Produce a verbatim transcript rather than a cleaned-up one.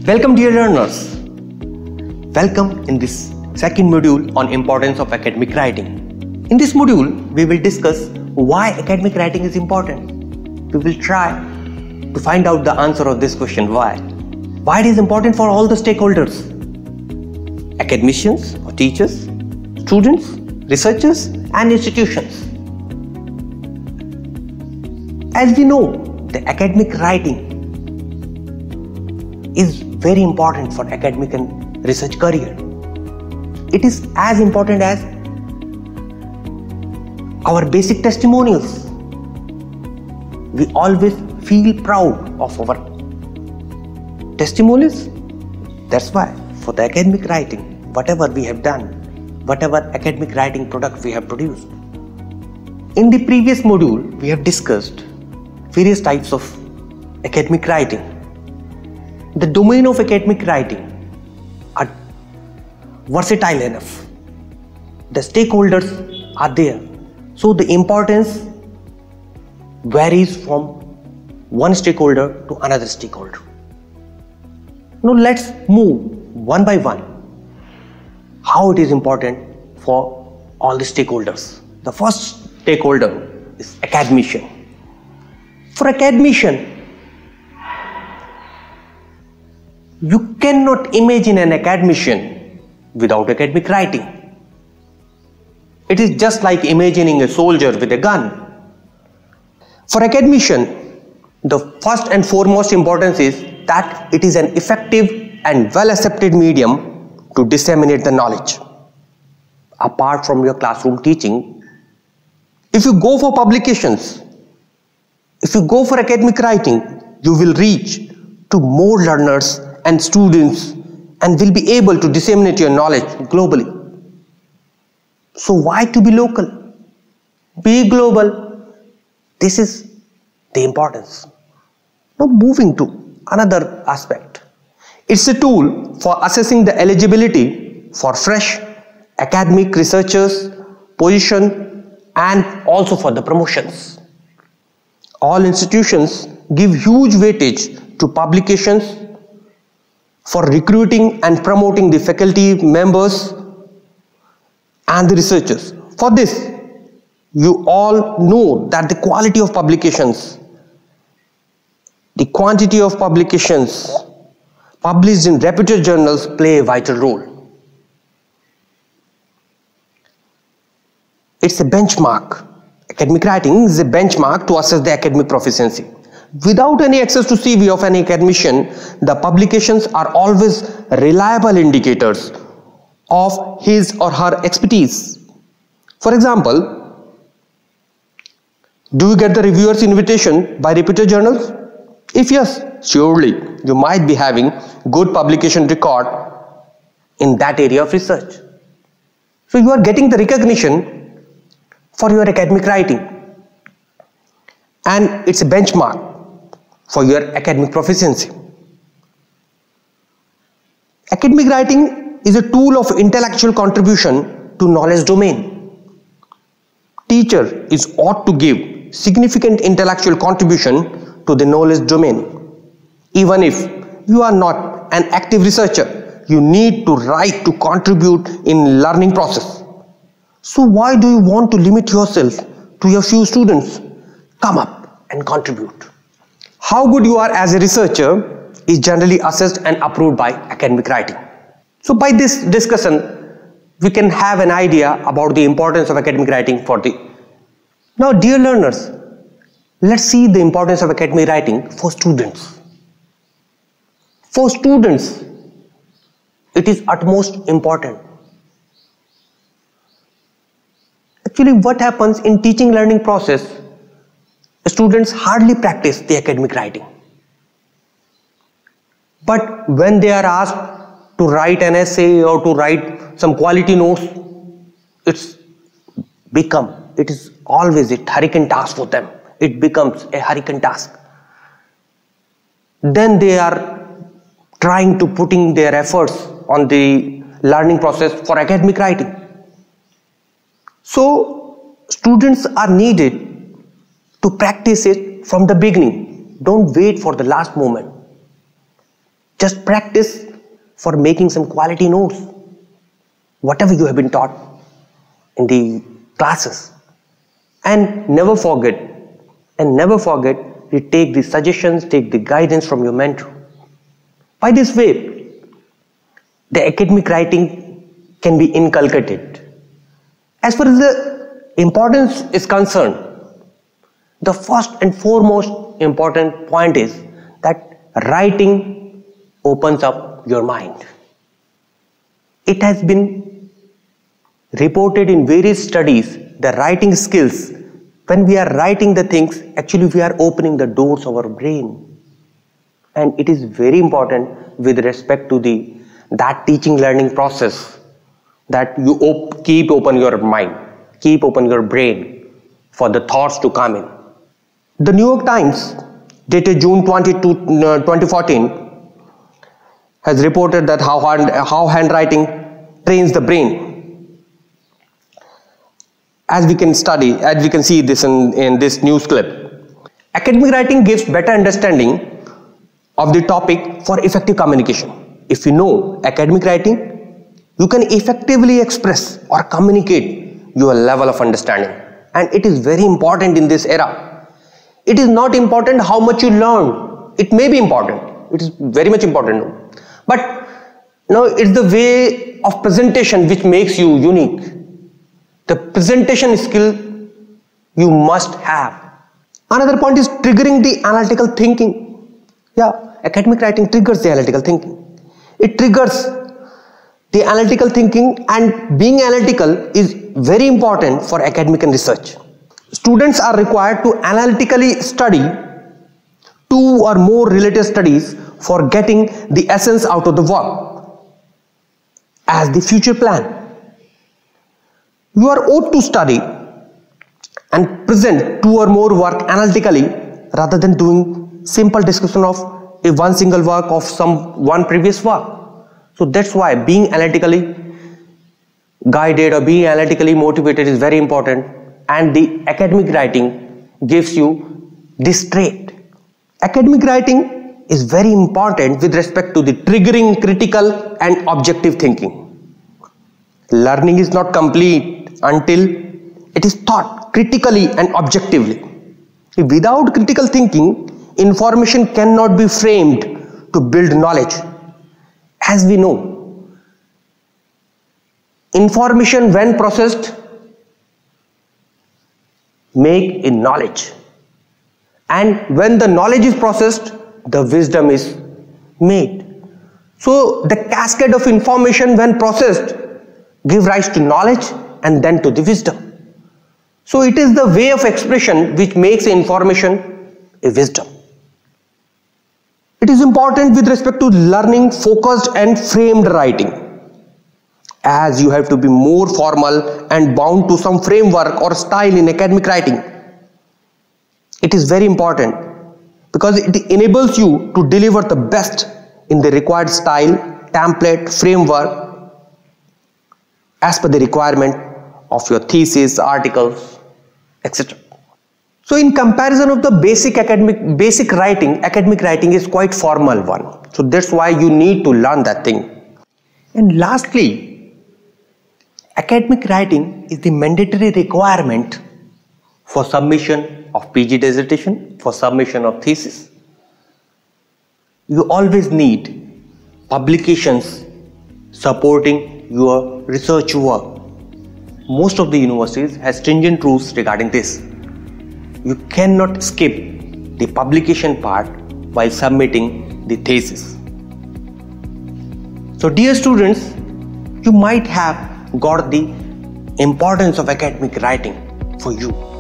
Welcome dear learners. Welcome in this second module on importance of academic writing. In this module, we will discuss why academic writing is important. We will try to find out the answer of this question, why. Why it is important for all the stakeholders. Academicians or teachers, students, researchers and institutions. As we know, the academic writing is very important for academic and research career. It is as important as our basic testimonials. We always feel proud of our testimonials. That's why for the academic writing, whatever we have done, whatever academic writing product we have produced. In the previous module, we have discussed various types of academic writing. The domain of academic writing are versatile enough. The stakeholders are there. So the importance varies from one stakeholder to another stakeholder. Now let's move one by one how it is important for all the stakeholders. The first stakeholder is academician. For academician, you cannot imagine an academician without academic writing. It is just like imagining a soldier with a gun. For academician, the first and foremost importance is that it is an effective and well-accepted medium to disseminate the knowledge. Apart from your classroom teaching, if you go for publications, if you go for academic writing, you will reach to more learners and students and will be able to disseminate your knowledge globally. So why to be local? Be global. This is the importance. Now moving to another aspect. It's a tool for assessing the eligibility for fresh academic researchers, position and also for the promotions. All institutions give huge weightage to publications for recruiting and promoting the faculty members and the researchers. For this, you all know that the quality of publications, the quantity of publications published in reputed journals play a vital role. It's a benchmark. Academic writing is a benchmark to assess the academic proficiency. Without any access to C V of any academician, the publications are always reliable indicators of his or her expertise. For example, do you get the reviewer's invitation by reputed journals? If yes, surely you might be having good publication record in that area of research. So you are getting the recognition for your academic writing, and it's a benchmark for your academic proficiency. Academic writing is a tool of intellectual contribution to knowledge domain. Teacher is ought to give significant intellectual contribution to the knowledge domain. Even if you are not an active researcher, you need to write to contribute in learning process. So why do you want to limit yourself to your few students? Come up and contribute. How good you are as a researcher is generally assessed and approved by academic writing. So by this discussion, we can have an idea about the importance of academic writing for the... Now dear learners, let's see the importance of academic writing for students. For students, it is utmost important. Actually, what happens in teaching learning process, students hardly practice the academic writing. But when they are asked to write an essay or to write some quality notes, it's become, it is always a hurricane task for them. It becomes a hurricane task. Then they are trying to putting their efforts on the learning process for academic writing. So students are needed to practice it from the beginning. Don't wait for the last moment. Just practice for making some quality notes, whatever you have been taught in the classes. And never forget, and never forget to take the suggestions, take the guidance from your mentor. By this way, the academic writing can be inculcated. As far as the importance is concerned, the first and foremost important point is that writing opens up your mind. It has been reported in various studies that writing skills, when we are writing the things, actually we are opening the doors of our brain. And it is very important with respect to the that teaching learning process, that you op- keep open your mind, keep open your brain for the thoughts to come in. The New York Times, dated June twenty-second, twenty fourteen, has reported that how, hand, how handwriting trains the brain. As we can study, as we can see this in, in this news clip, academic writing gives better understanding of the topic for effective communication. If you know academic writing, you can effectively express or communicate your level of understanding. And it is very important in this era. It is not important how much you learn. It may be important. It is very much important. But no, it's the way of presentation which makes you unique. The presentation skill you must have. Another point is triggering the analytical thinking. Yeah, academic writing triggers the analytical thinking. It triggers the analytical thinking, and being analytical is very important for academic and research. Students are required to analytically study two or more related studies for getting the essence out of the work. As the future plan, you are ought to study and present two or more work analytically rather than doing simple discussion of a one single work of some one previous work. So that's why being analytically guided or being analytically motivated is very important, and the academic writing gives you this trait. Academic writing is very important with respect to the triggering critical and objective thinking. Learning is not complete until it is taught critically and objectively. Without critical thinking, information cannot be framed to build knowledge. As we know, information when processed make a knowledge, and when the knowledge is processed, the wisdom is made. So the cascade of information when processed give rise to knowledge and then to the wisdom. So it is the way of expression which makes information a wisdom. It is important with respect to learning focused and framed writing, as you have to be more formal and bound to some framework or style in academic writing. It is very important because it enables you to deliver the best in the required style, template, framework as per the requirement of your thesis, articles, et cetera. So in comparison of the basic academic, basic writing, academic writing is quite formal one. So that's why you need to learn that thing. And lastly, academic writing is the mandatory requirement for submission of P G dissertation, for submission of thesis. You always need publications supporting your research work. Most of the universities have stringent rules regarding this. You cannot skip the publication part while submitting the thesis. So dear students, you might have got the importance of academic writing for you.